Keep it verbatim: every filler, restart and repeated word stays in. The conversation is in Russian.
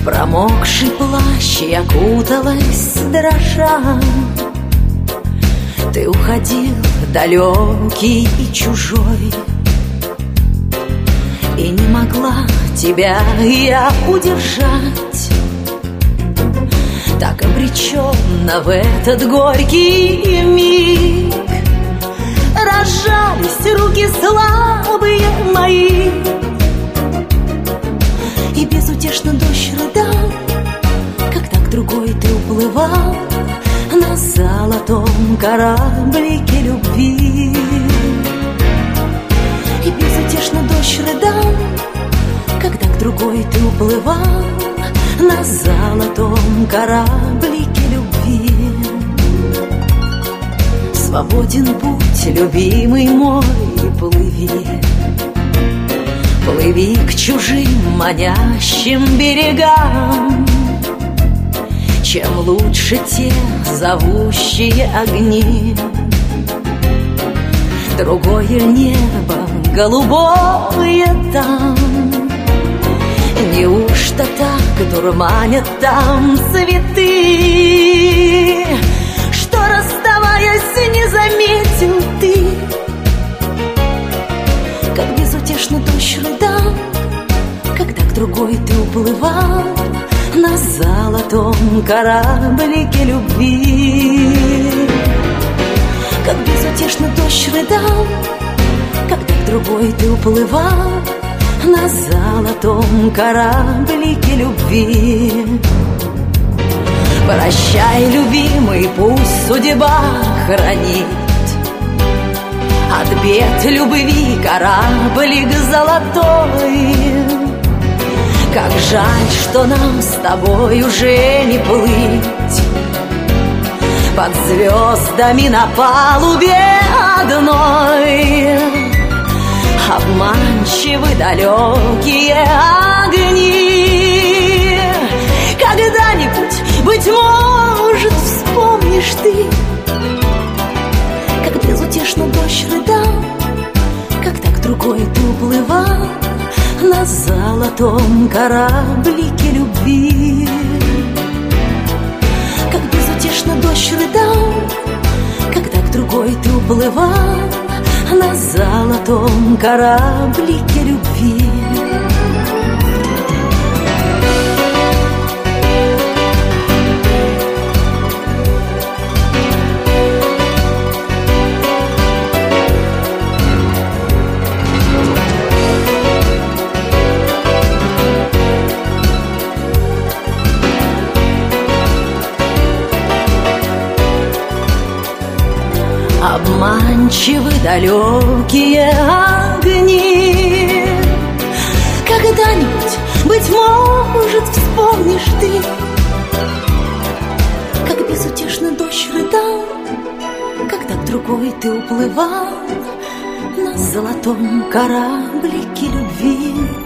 Промокший плащ я куталась дрожа. Ты уходил далекий и чужой, и не могла тебя я удержать. Так обреченно в этот горький миг разжались руки слабые мои. И безутешно дождь рыдал, когда к другой ты уплывал на золотом кораблике любви. И безутешно дождь рыдал, когда к другой ты уплывал на золотом кораблике любви. Свободен путь, любимый мой, плыви, плыви к чужим манящим берегам. Чем лучше те зовущие огни, другое небо голубое там. Неужто так дурманят там цветы, что, расставаясь, не заметил ты? Как безутешно дождь рыдал, когда к другой ты уплывал на золотом кораблике любви. Как безутешно дождь рыдал, когда к другой ты уплывал на золотом кораблике любви. Прощай, любимый, пусть судьба хранит от бед любви кораблик золотой. Как жаль, что нам с тобой уже не плыть под звездами на палубе одной. Обманчивы далекие огни. Когда-нибудь, быть может, вспомнишь ты, как безутешно дождь рыдал, когда к другой ты уплывал на золотом кораблике любви. Как безутешно дождь рыдал, когда к другой ты уплывал на золотом кораблике любви. Обманчивы далекие огни. Когда-нибудь, быть может, вспомнишь ты, как безутешно дождь рыдал, когда к другой ты уплывал на золотом кораблике любви.